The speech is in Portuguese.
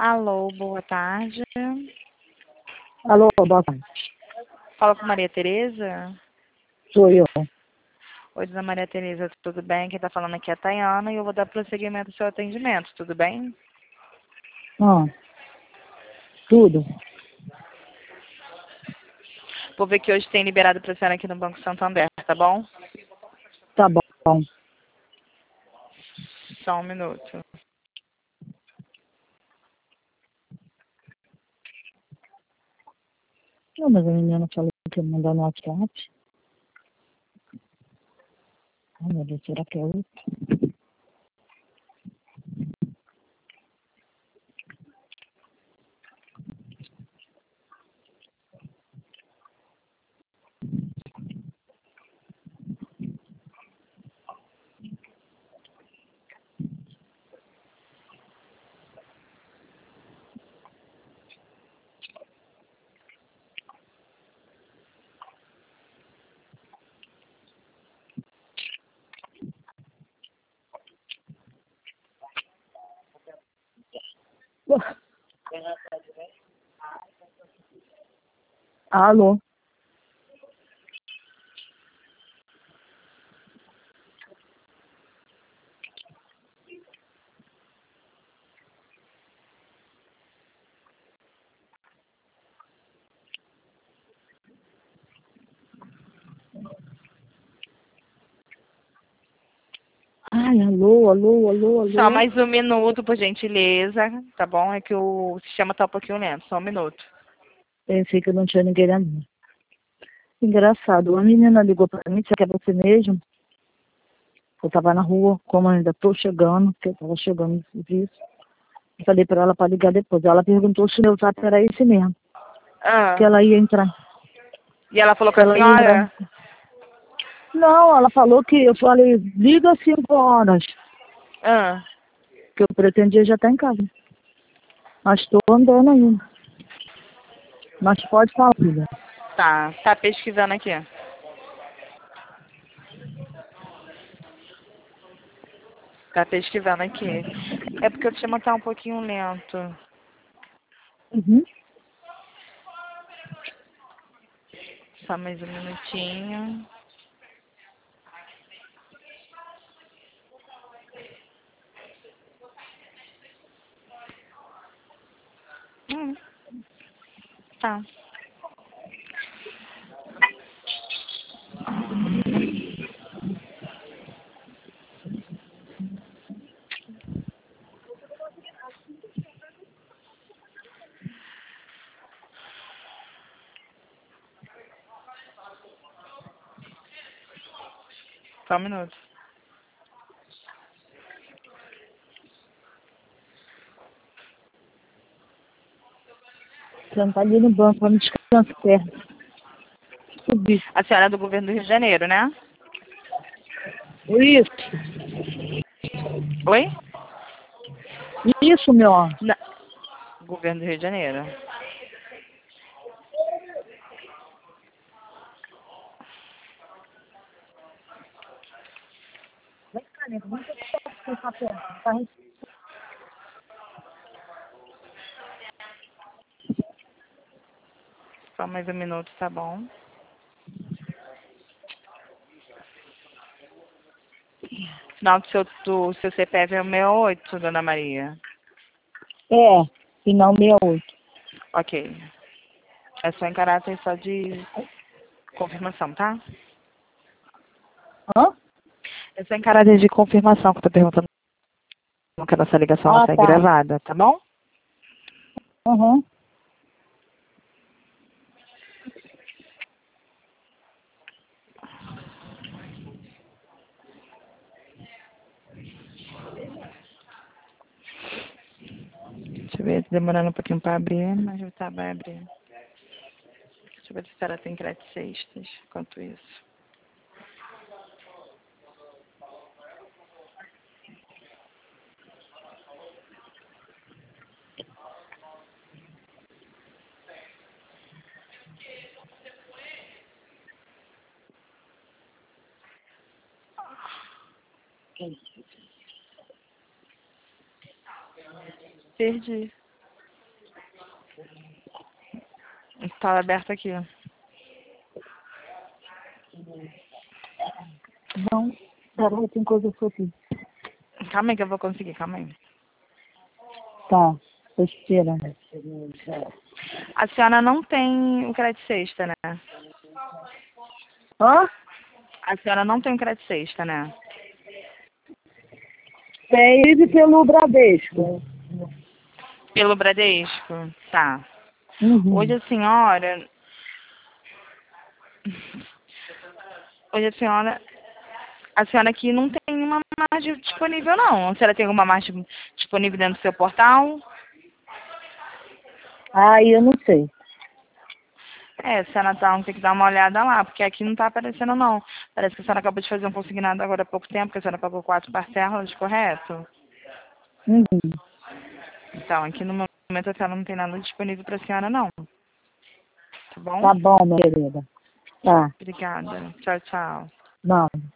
Alô, boa tarde. Alô, boa tarde. Fala com Maria Tereza. Sou eu. Oi, dona Maria Tereza, tudo bem? Quem está falando aqui é a Tayana e eu vou dar prosseguimento ao seu atendimento, tudo bem? Ah, tudo. Vou ver que hoje tem liberado para a senhora aqui no Banco Santander, tá bom? Tá bom. Só um minuto. Não, mas a menina falou que ia mandar no WhatsApp. Ai, meu Deus, será que é outro? Alô? Ai, alô. Só mais um minuto, por gentileza, tá bom? É que o sistema tá um pouquinho lento, só um minuto. Pensei que não tinha ninguém ali. Engraçado, a menina ligou pra mim, disse que é você mesmo. Eu tava na rua, como eu ainda tô chegando, porque eu tava chegando no serviço. Eu falei pra ela pra ligar depois. Ela perguntou se meu zap era esse mesmo. Que Ah, ela ia entrar. e ela falou com Que a ela ia entrar. senhora? Não, ela falou que eu falei, liga às 5 horas. Ah, Que eu pretendia já estar em casa. Mas estou andando ainda. Mas pode falar, filha. tá pesquisando aqui. Tá pesquisando aqui. É porque o sistema tá um pouquinho lento. Uhum. Só mais um minutinho. Tá. Só um minuto. Sentar ali no banco, vamos descansar a perna. Subir. A senhora é do governo do Rio de Janeiro, né? Isso. Oi? Isso, meu anjo. Não. Governo do Rio de Janeiro. Vem cá, nego. Vamos descansar a perna. Tá? Só mais um minuto, tá bom? Final do seu CPF é o 68, dona Maria. É. Final 68. Ok. É só em caráter só de confirmação, tá? Hã? É só em caráter de confirmação que eu tô perguntando que a nossa ligação ela Ah, tá tá. gravada, tá bom? Uhum. Deixa eu ver, tá demorando um pouquinho pra abrir, mas vai abrir. Deixa eu ver se ela tem crédito sextas, enquanto isso. Perdi. Tá aberto aqui. Não, peraí, tem coisa aqui. Calma aí que eu vou conseguir, calma aí. Tá, tô esperando. A senhora não tem o crédito sexta, né? Hã? A senhora não tem o crédito sexta, né? Tem pelo Bradesco. Pelo Bradesco? Tá. Hoje Uhum. a senhora... Hoje a senhora aqui não tem uma margem disponível, não. A senhora tem alguma margem disponível dentro do seu portal? Aí eu não sei. É, se a Natal tem que dar uma olhada lá, porque aqui não tá aparecendo, não. Parece que a senhora acabou de fazer um consignado agora há pouco tempo, que a senhora pagou 4 parcelas, correto? Uhum. Então, aqui no momento a senhora não tem nada disponível para a senhora, não. Tá bom? Tá bom, minha querida. Tá. Obrigada. Tchau, tchau. Não.